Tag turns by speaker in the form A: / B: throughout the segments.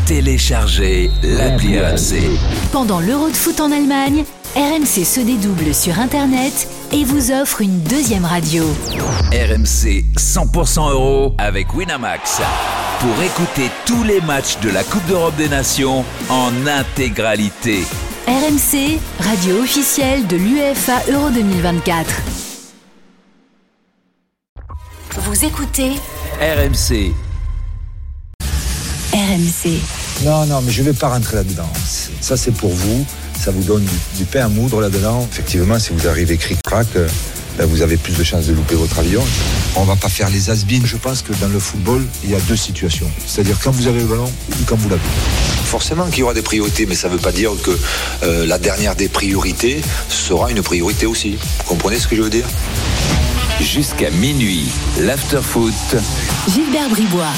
A: Téléchargez l'appli RMC.
B: Pendant l'Euro de foot en Allemagne, RMC se dédouble sur Internet et vous offre une deuxième radio.
A: RMC 100% euro avec Winamax. Pour écouter tous les matchs de la Coupe d'Europe des Nations en intégralité.
B: RMC, radio officielle de l'UEFA Euro 2024. Vous écoutez
A: RMC.
B: RMC.
C: Non, mais je ne vais pas rentrer là-dedans. Ça, c'est pour vous. Ça vous donne du pain à moudre là-dedans. Effectivement, si vous arrivez cric-crac, vous avez plus de chances de louper votre avion. On ne va pas faire les has-beens. Je pense que dans le football, il y a deux situations. C'est-à-dire quand vous avez le ballon ou quand vous l'avez.
D: Forcément qu'il y aura des priorités, mais ça ne veut pas dire que la dernière des priorités sera une priorité aussi. Vous comprenez ce que je veux dire ?
A: Jusqu'à minuit, l'after-foot.
B: Gilbert Bribois.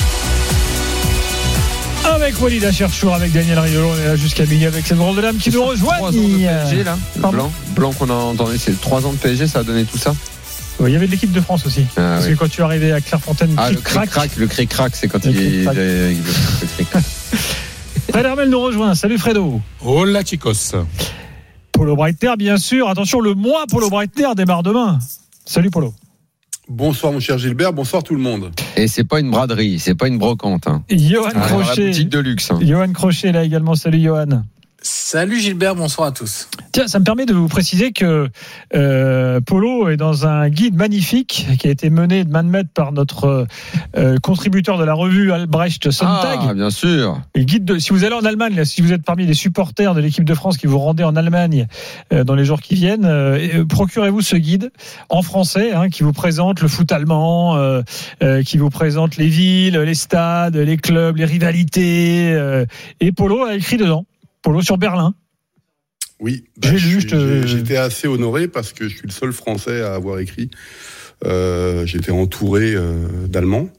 E: Avec Walid Acharchour, avec Daniel Riolo, on est là jusqu'à minuit avec cette drôle de dame qui nous rejoint.
F: 3 ans de PSG là, blanc qu'on a entendu, c'est 3 ans de PSG, ça a donné tout ça.
E: Il y avait de l'équipe de France aussi. Parce que quand tu es arrivé à Clairefontaine,
F: le cric-crac, c'est quand il cric.
E: Fred Hermel nous rejoint. Salut Fredo.
G: Hola chicos.
E: Polo Breitner, bien sûr. Attention, le mois Polo Breitner démarre demain. Salut Polo.
G: Bonsoir mon cher Gilbert, bonsoir tout le monde.
F: Et c'est pas une braderie, c'est pas une brocante.
E: Johan Crochet.
F: La boutique de luxe.
E: Johan Crochet là également. Salut Johan.
H: Salut Gilbert, bonsoir à tous.
E: Tiens, ça me permet de vous préciser que Polo est dans un guide magnifique qui a été mené de main de maître par notre contributeur de la revue Albrecht Sonntag.
F: Ah, bien sûr.
E: Et guide si vous allez en Allemagne, là, si vous êtes parmi les supporters de l'équipe de France qui vous rendez en Allemagne dans les jours qui viennent, procurez-vous ce guide en français qui vous présente le foot allemand, qui vous présente les villes, les stades, les clubs, les rivalités. Et Polo a écrit dedans. Polo sur Berlin.
G: Oui,
E: j'étais
G: assez honoré parce que je suis le seul Français à avoir écrit. J'étais entouré d'Allemands.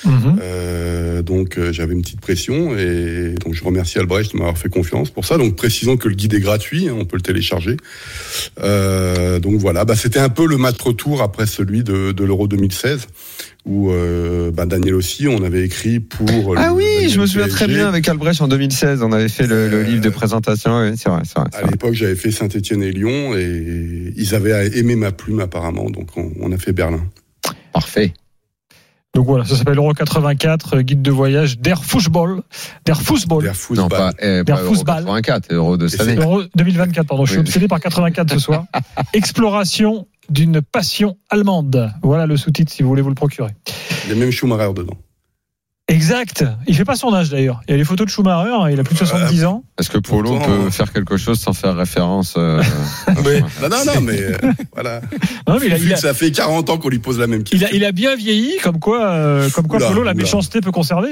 G: Donc j'avais une petite pression et donc je remercie Albrecht de m'avoir fait confiance pour ça. Donc précisons que le guide est gratuit, on peut le télécharger. Donc voilà, c'était un peu le match retour après celui de l'Euro 2016 où Daniel aussi, on avait écrit pour.
F: Je me souviens très bien avec Albrecht en 2016, on avait fait le livre de présentation. Oui, c'est vrai.
G: À l'époque, j'avais fait Saint-Étienne et Lyon et ils avaient aimé ma plume apparemment, donc on a fait Berlin.
F: Parfait.
E: Donc voilà, ça s'appelle Euro 84, guide de voyage Der Fußball.
F: Non, pas Euro 84, Euro de cette année.
E: Euro 2024, pardon. Je suis obsédé par 84 ce soir. Exploration d'une passion allemande. Voilà le sous-titre si vous voulez vous le procurer.
G: Il y a même Schumacher dedans.
E: Exact. Il fait pas son âge d'ailleurs. Il y a les photos de Schumacher, il a plus de 70 ans.
F: Est-ce que Polo peut faire quelque chose sans faire référence
G: Non, mais voilà.
E: Non, mais
G: ça fait 40 ans qu'on lui pose la même question.
E: Il a bien vieilli, comme quoi Polo, la méchanceté peut conserver.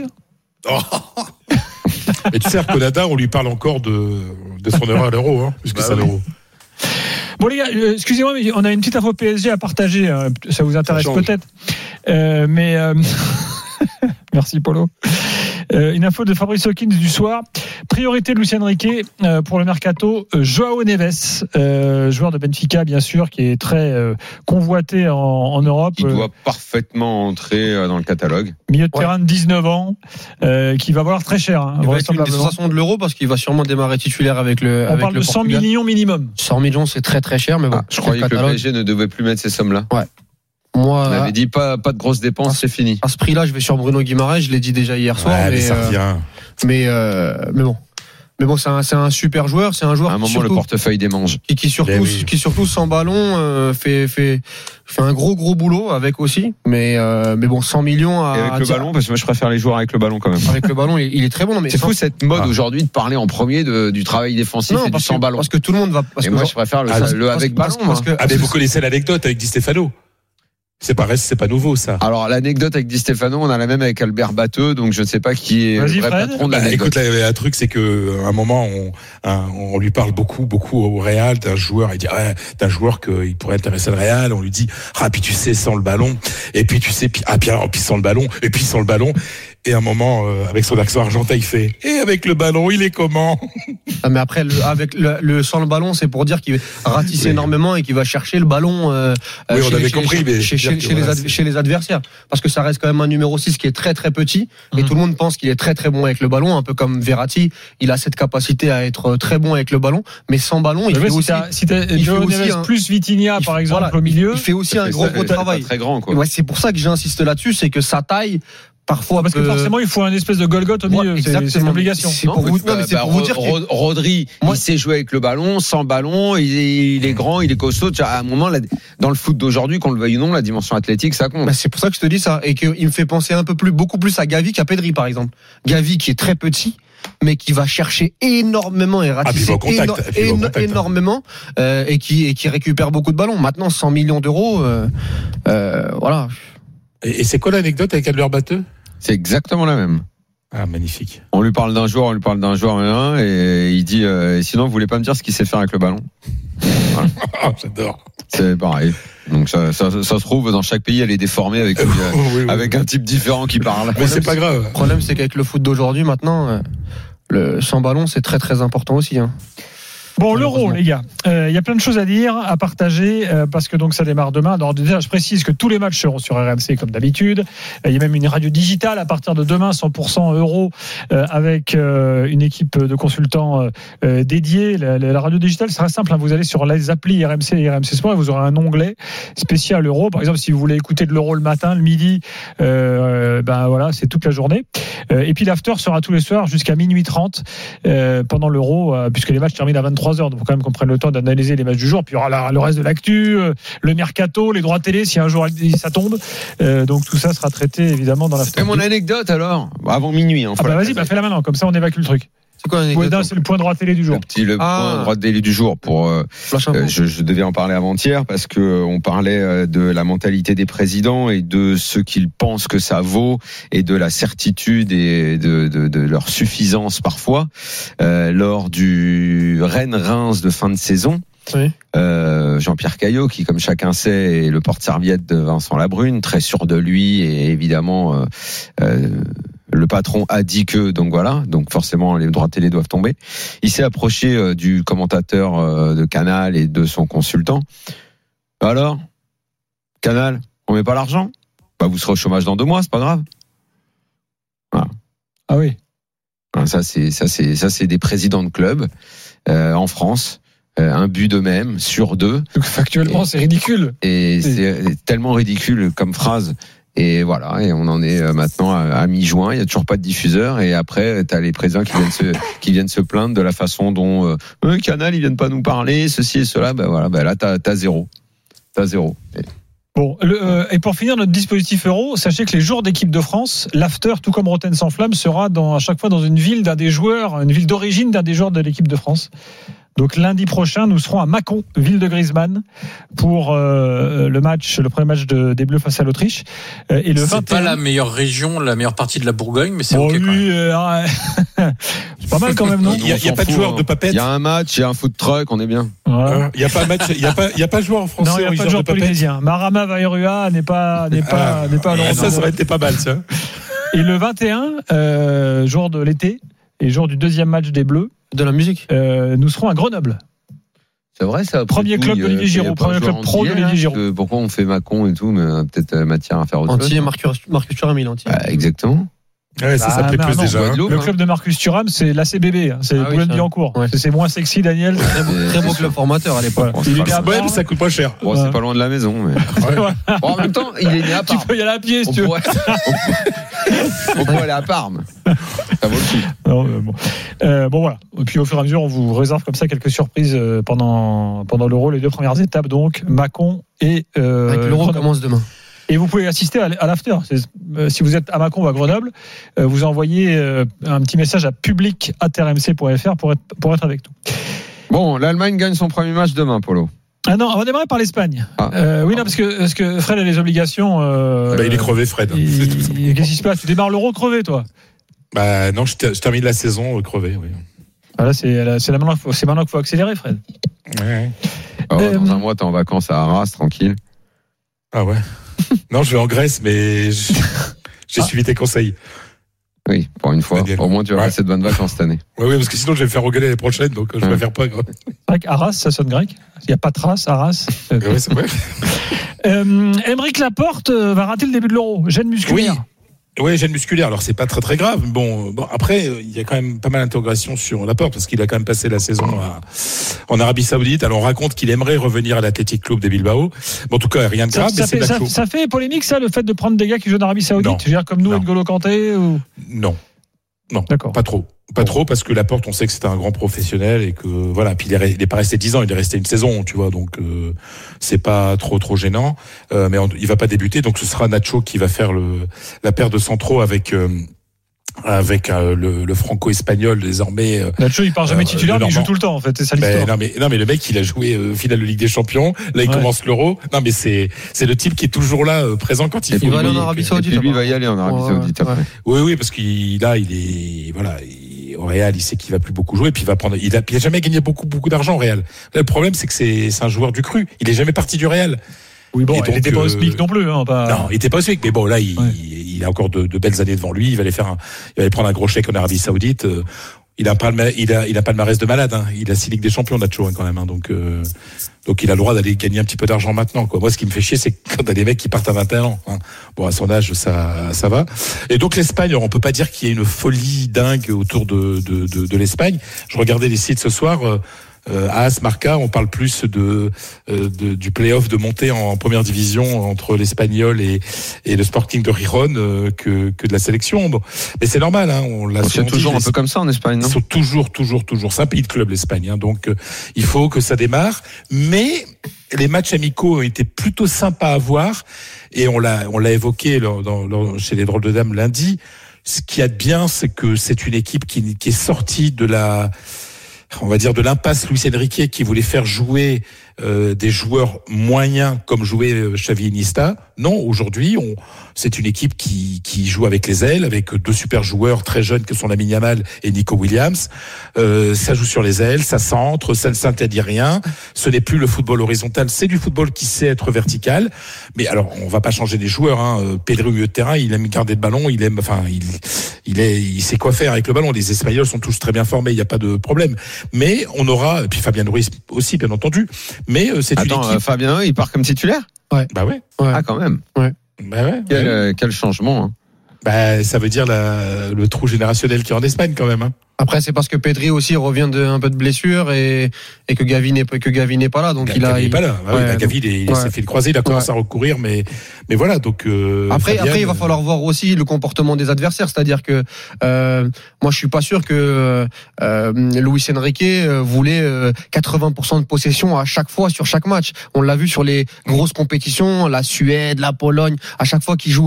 I: Mais tu sais, Arconada, on lui parle encore de son erreur à l'Euro, puisque c'est l'Euro.
E: Bon les gars, excusez-moi, mais on a une petite info PSG à partager. Ça vous intéresse peut-être, mais merci Polo. Une info de Fabrice Hawkins du soir. Priorité de Luis Enrique pour le mercato. Joao Neves, joueur de Benfica bien sûr, qui est très convoité en Europe.
F: Il doit parfaitement entrer dans le catalogue.
E: Milieu de terrain de 19 ans, qui va valoir très cher.
H: Il va être une des sensations de l'Euro parce qu'il va sûrement démarrer titulaire avec le.
E: On parle de 100 millions minimum.
H: 100 millions, c'est très très cher, mais bon.
F: Je croyais que le PSG ne devait plus mettre ces sommes-là.
H: Ouais. Moi,
F: on avait dit pas de grosses dépenses, c'est fini.
H: À ce prix-là, je vais sur Bruno Guimaraes, je l'ai dit déjà hier soir.
I: Mais ça revient.
H: Mais bon. Mais bon, c'est un super joueur, c'est un joueur
F: à un moment le portefeuille démange.
H: Qui surtout sans ballon fait un gros boulot avec aussi. Mais bon, 100 millions
F: avec le ballon, parce que moi je préfère les joueurs avec le ballon quand même.
H: Avec le ballon, il est très bon. Mais
F: c'est fou cette mode aujourd'hui de parler en premier du travail défensif et du sans ballon.
H: Parce que tout le monde va.
F: Et moi je préfère le avec ballon.
I: Mais vous connaissez l'anecdote avec Di Stefano. C'est pas nouveau ça.
F: Alors l'anecdote avec Di Stefano, on a la même avec Albert Batteux, donc je ne sais pas qui est le vrai patron de l'anecdote.
I: Écoute, un truc, c'est que à un moment on lui parle beaucoup au Real d'un joueur, il dit d'un joueur qu'il pourrait intéresser le Real, on lui dit puis tu sais sans le ballon, et puis tu sais puis sans le ballon, et puis sans le ballon. Et à un moment, avec son accent argentin, il fait « Et avec le ballon, il est comment ?»
H: Mais après, sans le ballon, c'est pour dire qu'il ratisse énormément et qu'il va chercher le ballon chez les adversaires. Parce que ça reste quand même un numéro 6 qui est très très petit. Et tout le monde pense qu'il est très très bon avec le ballon. Un peu comme Verratti, il a cette capacité à être très bon avec le ballon. Mais sans ballon, il fait aussi...
E: Si tu plus Vitinha, par exemple, au milieu...
H: Il fait aussi un gros travail.
F: Très grand, quoi.
H: Ouais, c'est pour ça que j'insiste là-dessus, c'est que sa taille... Parfois,
E: parce que forcément, il faut un espèce de Golgoth au milieu. C'est une obligation.
H: C'est pour vous dire
F: Rodri, il sait jouer avec le ballon, sans ballon, il est grand, il est costaud. À un moment, dans le foot d'aujourd'hui, qu'on le veuille ou non, la dimension athlétique, ça compte.
H: C'est pour ça que je te dis ça. Et qu'il me fait penser beaucoup plus à Gavi qu'à Pedri, par exemple. Gavi, qui est très petit, mais qui va chercher énormément et ratisser énormément, et qui récupère beaucoup de ballons. Maintenant, 100 millions d'euros, voilà.
I: Et c'est quoi l'anecdote avec Albert Batteux ?
F: C'est exactement la même.
I: Ah, magnifique.
F: On lui parle d'un joueur, et il dit sinon, vous voulez pas me dire ce qu'il sait faire avec le ballon ? Voilà.
I: J'adore.
F: C'est pareil. Donc ça se trouve, dans chaque pays, elle est déformée avec un type différent qui parle.
I: Mais c'est pas grave.
H: Le problème, c'est qu'avec le foot d'aujourd'hui, maintenant, le sans ballon, c'est très très important aussi.
E: Bon, l'Euro, les gars, il y a plein de choses à dire, à partager, parce que donc ça démarre demain. Alors déjà, je précise que tous les matchs seront sur RMC comme d'habitude. Il y a même une radio digitale à partir de demain, 100% Euro, avec une équipe de consultants dédiés. La radio digitale sera simple, hein. Vous allez sur les applis RMC et RMC Sport et vous aurez un onglet spécial Euro. Par exemple, si vous voulez écouter de l'Euro le matin, le midi, voilà, c'est toute la journée. Et puis l'after sera tous les soirs jusqu'à minuit 30 pendant l'Euro, puisque les matchs terminent à 23h. Donc il faut quand même qu'on prenne le temps d'analyser les matchs du jour. Puis il y aura le reste de l'actu, le mercato, les droits télé si un jour ça tombe. Donc tout ça sera traité évidemment dans l'after.
F: Et mon anecdote alors, avant minuit.
E: Vas-y, fais-la maintenant, comme ça on évacue le truc.
H: C'est quoi l'anecdote ?
E: C'est le point droit télé du jour.
F: Le point droit télé du jour. Je devais en parler avant-hier parce que on parlait de la mentalité des présidents et de ce qu'ils pensent que ça vaut et de la certitude et de leur suffisance parfois lors du Rennes-Reims de fin de saison.
E: Oui.
F: Jean-Pierre Caillot, qui comme chacun sait est le porte-serviette de Vincent Labrune, très sûr de lui et évidemment le patron a dit que, donc voilà, donc forcément les droits télé doivent tomber. Il s'est approché du commentateur de Canal et de son consultant. Alors, Canal, on met pas l'argent ? Vous serez au chômage dans 2 mois, c'est pas grave. Voilà.
E: Ah oui.
F: Ça c'est des présidents de clubs en France. Un but d'eux-mêmes sur 2.
E: Donc factuellement, c'est ridicule.
F: Et c'est tellement ridicule comme phrase. Et voilà, et on en est maintenant à mi-juin, il y a toujours pas de diffuseur, et après t'as les présidents qui viennent se plaindre de la façon dont Canal ils viennent pas nous parler, ceci et cela. Là t'as zéro.
E: Bon, et pour finir notre dispositif Euro, sachez que les jours d'équipe de France, l'after, tout comme Rotten sans flamme, sera à chaque fois dans une ville d'un des joueurs, une ville d'origine d'un des joueurs de l'équipe de France. Donc lundi prochain, nous serons à Mâcon, ville de Griezmann, pour le premier match des Bleus face à l'Autriche. Et le
J: c'est 21... pas la meilleure région, la meilleure partie de la Bourgogne, mais c'est ok.
E: Oui, c'est pas mal quand même, non ?
I: Il y a pas de joueur de papette.
F: Il y a un match, il y a un food truck, on est bien.
E: Voilà.
I: Il y a pas match, il y a pas de joueur en français.
E: Non, il y a pas de joueur polynésien. Marama Vairua n'est pas à l'Europe.
I: Ça aurait été pas mal, ça.
E: Et le 21, jour de l'été et jour du deuxième match des Bleus.
H: De la musique.
E: Nous serons à Grenoble.
F: C'est vrai, ça.
E: Premier club d'Olivier Giroud, premier club pro d'Olivier Giroud.
F: Pourquoi on fait Mâcon et tout, mais peut-être matière à faire autre chose.
H: Antille, Marcus Thuram, il est Antille.
F: Exactement.
I: Ouais, ça s'appelait plus déjà.
E: Le club de Marcus Thuram, c'est l'ACBB, c'est Boulogne-Billancourt. Ouais. C'est moins sexy, Daniel.
H: Très beau club formateur à l'époque.
I: Ouais, ça coûte pas cher.
F: Bon, c'est pas loin de la maison. Mais... en même temps, il est né à Parme.
E: Tu peux y aller à pied si tu veux.
F: On peut aller à Parme. Ça vaut le coup.
E: Bon voilà. Et puis au fur et à mesure, on vous réserve comme ça quelques surprises pendant l'Euro, les 2 premières étapes, donc Mâcon et
H: avec l'Euro commence demain.
E: Et vous pouvez assister à l'after. Si vous êtes à Mâcon ou à Grenoble, vous envoyez un petit message à public@rmc.fr pour être avec nous.
F: Bon, l'Allemagne gagne son premier match demain, Polo.
E: Ah non, on va démarrer par l'Espagne. Oui, non, parce que Fred a les obligations.
I: Il est crevé, Fred.
E: Qu'est-ce qui se passe ? Tu démarres l'Euro crevé, toi ?
I: Non, je termine la saison crevé, oui.
E: Ah là, c'est maintenant qu'il faut accélérer, Fred.
I: Ouais.
F: Dans un mois, t'es en vacances à Arras, tranquille.
I: Ah ouais. Non, je vais en Grèce, mais j'ai suivi tes conseils.
F: Oui, pour une fois. Au moins, tu vas passer de bonnes vacances cette année.
I: Oui, parce que sinon, je vais me faire regueuler l'année prochaine, donc je préfère pas.
E: C'est vrai qu'Arras, ça sonne grec. Il n'y a pas de trace, Arras.
I: Oui, c'est vrai.
E: Aymeric Laporte va rater le début de l'Euro. Gêne musculaire.
I: Oui, gêne musculaire. Alors, c'est pas très très grave. Bon, après, il y a quand même pas mal d'interrogations sur Laporte parce qu'il a quand même passé la saison en Arabie Saoudite. Alors, on raconte qu'il aimerait revenir à l'Athletic Club de Bilbao. Bon, en tout cas, rien de grave.
E: Ça fait polémique, ça, le fait de prendre des gars qui jouent en Arabie Saoudite. Je veux dire, comme nous, N'Golo Kanté ou...
I: Non,
E: d'accord.
I: Pas trop. Pas trop, parce que Laporte, on sait que c'est un grand professionnel et que voilà. Puis il est pas resté 10 ans, il est resté une saison, tu vois. Donc c'est pas trop gênant. Mais il va pas débuter, donc ce sera Nacho qui va faire la paire de centraux avec le franco-espagnol désormais.
E: Nacho, il part jamais titulaire, mais il joue tout le temps en fait. C'est ça l'histoire.
I: Non mais le mec, il a joué finale de Ligue des Champions. Là, il commence l'Euro. Non mais c'est le type qui est toujours là, présent quand il faut.
H: Il va aller en Arabie Saoudite.
F: Et lui, il va y aller en Arabie Saoudite.
I: Oui, parce qu'il est voilà. Au Real, il sait qu'il va plus beaucoup jouer, puis il a jamais gagné beaucoup d'argent au Real. Là, le problème, c'est que c'est un joueur du cru. Il est jamais parti du Real.
E: Oui, bon, il n'était pas au SMIC non plus.
I: Non, il n'était pas au SMIC, mais bon, là, il a encore de belles années devant lui. Il va aller prendre un gros chèque en Arabie Saoudite. Il a pas le palmarès de malade. Hein. Il a 6 Ligues des Champions, Nacho, quand même. Hein. Donc il a le droit d'aller gagner un petit peu d'argent maintenant. Quoi. Moi, ce qui me fait chier, c'est quand t'as des mecs qui partent à 21 ans. Hein. Bon, à son âge, ça va. Et donc l'Espagne, on peut pas dire qu'il y ait une folie dingue autour de l'Espagne. Je regardais les sites ce soir. AS, Marca, on parle plus du play-off de montée en première division entre l'Espagnol et le Sporting de Gijón que de la sélection. Bon. Mais c'est normal, hein,
F: c'est toujours un peu comme ça en Espagne, non ?
I: Ils sont toujours. C'est un pays de club, l'Espagne. Hein, donc il faut que ça démarre. Mais les matchs amicaux ont été plutôt sympas à voir et on l'a évoqué chez les Drôles de Dames lundi. Ce qu'il y a de bien, c'est que c'est une équipe qui est sortie de l'impasse Luis Enrique qui voulait faire jouer des joueurs moyens comme jouait Xavi Iniesta. Non, aujourd'hui, c'est une équipe qui joue avec les ailes, avec 2 super joueurs très jeunes que sont Lamine Yamal et Nico Williams. Ça joue sur les ailes, ça centre, ça ne s'interdit rien. Ce n'est plus le football horizontal, c'est du football qui sait être vertical. Mais alors, on va pas changer les joueurs. Hein. Pedri au milieu de terrain, il aime garder le ballon, il sait quoi faire avec le ballon. Les Espagnols sont tous très bien formés, il n'y a pas de problème. Mais on aura, et puis Fabien Ruiz aussi, bien entendu. Mais c'est une équipe.
F: Fabien, il part comme titulaire ?
H: Ouais.
I: Bah ouais.
F: Ah, quand même.
H: Ouais.
I: Bah ouais.
F: Quel changement. Hein.
I: Bah, ça veut dire le trou générationnel qui est en Espagne quand même. Hein.
H: Après, c'est parce que Pedri aussi revient un peu de blessure et que Gavi n'est pas là. Donc
I: Gavi n'est pas là. Gavi, il s'est fait le croiser, il a commencé à recourir, mais voilà. Donc
H: après, il va falloir voir aussi le comportement des adversaires. C'est-à-dire que moi, je suis pas sûr que Luis Enrique voulait 80% de possession à chaque fois sur chaque match. On l'a vu sur les grosses compétitions, la Suède, la Pologne. À chaque fois qu'il joue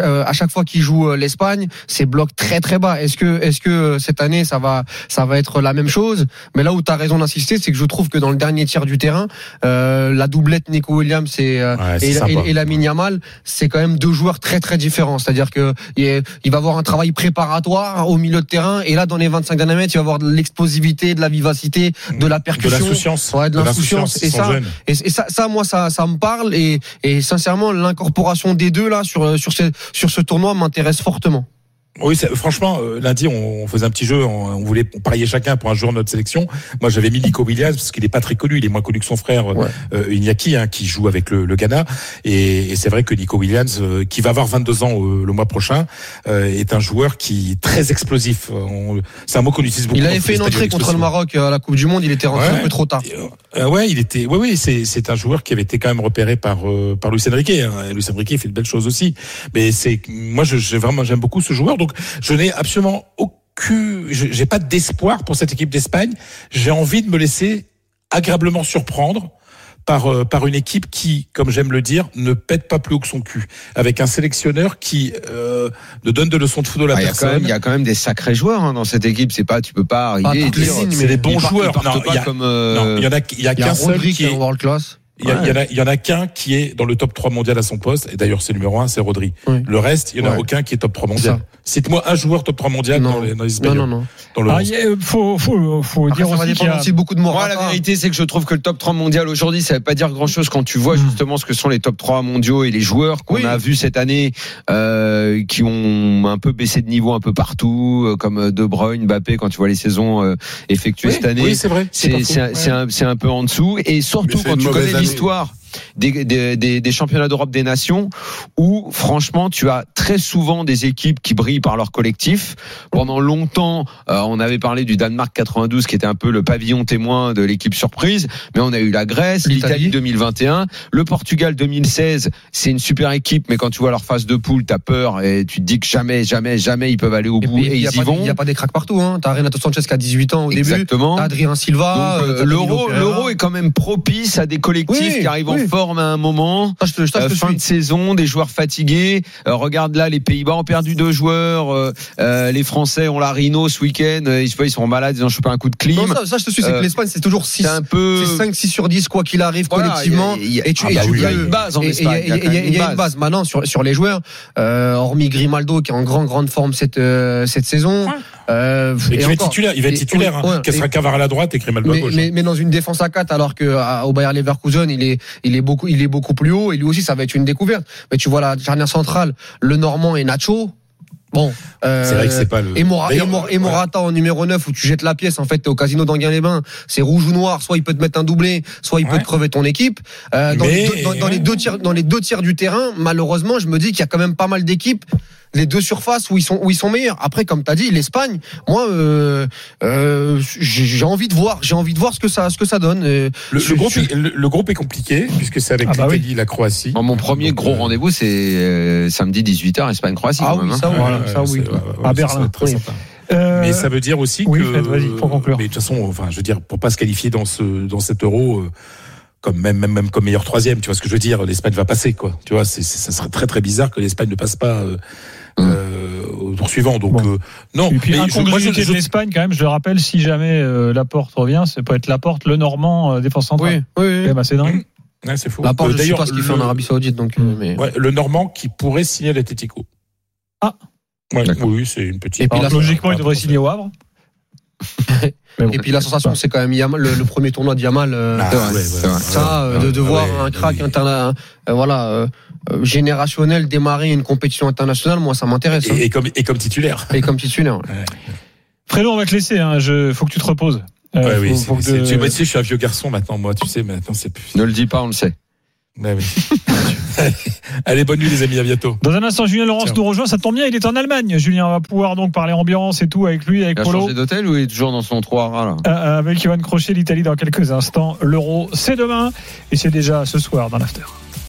H: l'Espagne, c'est bloc très très bas. Est-ce que cette année ça va être la même chose? Mais là où tu as raison d'insister, c'est que je trouve que dans le dernier tiers du terrain, la doublette Nico Williams et Lamine Yamal, c'est quand même 2 joueurs très très différents. C'est-à-dire que il va avoir un travail préparatoire au milieu de terrain, et là dans les 25 derniers mètres, il va avoir de l'explosivité, de la vivacité, de la percussion,
I: de l'insouciance.
H: Et ça, moi, ça me parle, et sincèrement, l'incorporation des deux là sur ce tournoi m'intéresse fortement.
I: Oui, franchement, lundi, on faisait un petit jeu, on voulait parier chacun pour un joueur de notre sélection. Moi, j'avais mis Nico Williams parce qu'il est pas très connu, il est moins connu que son frère Iñaki, qui joue avec le Ghana. Et c'est vrai que Nico Williams, qui va avoir 22 ans le mois prochain, est un joueur qui est très explosif. C'est un mot qu'on utilise beaucoup.
H: Il avait fait une entrée contre le Maroc à la Coupe du Monde, il était rentré un peu trop tard.
I: C'est un joueur qui avait été quand même repéré par Luis Enrique. Luis Enrique fait de belles choses aussi. Mais moi, j'aime beaucoup ce joueur. Donc, je n'ai absolument j'ai pas d'espoir pour cette équipe d'Espagne. J'ai envie de me laisser agréablement surprendre par une équipe qui, comme j'aime le dire, ne pète pas plus haut que son cul, avec un sélectionneur qui ne donne de leçons de football à personne.
F: Il y a quand même des sacrés joueurs dans cette équipe. C'est pas, tu peux pas arriver.
I: C'est des bons joueurs.
F: Non,
I: il y a qu'un seul qui est
H: world class.
I: Il y en a qu'un qui est dans le top 3 mondial à son poste, et d'ailleurs c'est le numéro 1, c'est Rodri. Oui. Le reste, il n'y en a aucun qui est top 3 mondial. Cite-moi un joueur top 3 mondial dans les Espagnols.
E: Non. Faut dire aussi qu'il y a
H: beaucoup de morale.
F: La vérité, c'est que je trouve que le top 3 mondial aujourd'hui, ça veut pas dire grand-chose quand tu vois justement ce que sont les top 3 mondiaux et les joueurs qu'on a vus cette année, qui ont un peu baissé de niveau un peu partout, comme De Bruyne, Mbappé, quand tu vois les saisons effectuées cette année.
I: Oui, c'est vrai.
F: C'est un peu en dessous, et surtout quand tu connais l'histoire des championnats d'Europe des nations, où franchement tu as très souvent des équipes qui brillent par leur collectif. Pendant longtemps on avait parlé du Danemark 92 qui était un peu le pavillon témoin de l'équipe surprise, mais on a eu la Grèce, l'Italie 2021, le Portugal 2016, c'est une super équipe, mais quand tu vois leur phase de poule t'as peur et tu te dis que jamais ils peuvent aller au bout, et ils y vont.
H: Il n'y a pas des cracks partout, hein. T'as Renato Sanchez qui a 18 ans au début, t'as Adrien Silva.
F: Donc, l'Euro est quand même propice à des collectifs qui arrivent en forme à un moment, fin de saison, des joueurs fatigués. Regarde là, les Pays-Bas ont perdu 2 joueurs, les Français ont la rhino ce week-end, ils sont malades, ils ont chopé un coup de clim.
H: Non, ça je te suis, c'est que l'Espagne c'est toujours 6, c'est 5-6 sur 10 quoi qu'il arrive, collectivement.
F: Il y a une base en Espagne.
H: Il y a une base. Maintenant sur les joueurs, hormis Grimaldo qui est en grande forme cette saison.
I: Et qui va être titulaire, il va être titulaire. Cavara à la droite et Grimaldo à gauche.
H: Mais dans une défense à 4, alors que au Bayer Leverkusen il est beaucoup plus haut, et lui aussi ça va être une découverte. Mais tu vois la charnière centrale, le Normand et Nacho. Bon,
I: c'est vrai que c'est pas le.
H: Et Morata en numéro 9 où tu jettes la pièce, en fait t'es au casino d'Anguin-les-Bains, c'est rouge ou noir, soit il peut te mettre un doublé, soit il peut te crever ton équipe. Dans les deux tiers du terrain, malheureusement, je me dis qu'il y a quand même pas mal d'équipes, les deux surfaces où ils sont meilleurs. Après, comme t'as dit, l'Espagne, moi, j'ai envie de voir ce que ça donne.
I: Le groupe est compliqué puisque c'est avec l'Italie, la Croatie.
F: Mon premier gros rendez-vous, c'est samedi 18h, Espagne-Croatie.
H: Ça oui.
I: À Berlin. Très sympa. Mais ça veut dire aussi que.
E: Pour conclure.
I: Mais de toute façon, je veux dire, pour pas se qualifier dans cet Euro. Comme même comme meilleur troisième, tu vois ce que je veux dire, l'Espagne va passer, quoi. Tu vois, ça serait très très bizarre que l'Espagne ne passe pas au tour suivant. Donc non.
E: Et puis incongruité de l'Espagne quand même, je le rappelle, si jamais Laporte revient, ça peut être Laporte, le Normand, défense centrale.
H: Oui.
E: C'est dingue.
I: Ouais, c'est fou.
H: Laporte, je sais pas ce qu'il fait en Arabie Saoudite, donc.
I: Le Normand qui pourrait signer l'Atlético.
E: Ah.
I: Oui, c'est une petite.
E: Et puis logiquement, il devrait signer au Havre.
H: Et puis la sensation, c'est quand même Yamal, le premier tournoi de Yamal. De voir un crack générationnel démarrer une compétition internationale, moi ça m'intéresse.
I: Et comme titulaire.
H: Et comme titulaire.
F: Fredo, on va te laisser. Faut que tu te reposes.
I: Tu sais, je suis un vieux garçon maintenant, moi. Tu sais, maintenant c'est plus.
F: Ne le dis pas, on le sait.
I: Ouais, oui. Allez, bonne nuit les amis, à bientôt.
E: Dans un instant, Julien Laurence nous rejoint, ça tombe bien, il est en Allemagne. Julien, on va pouvoir donc parler ambiance et tout avec lui, avec Polo.
F: Il a changé d'hôtel ou il est toujours dans son 3 là
E: avec Johan Crochet, l'Italie dans quelques instants. L'Euro, c'est demain et c'est déjà ce soir dans l'after.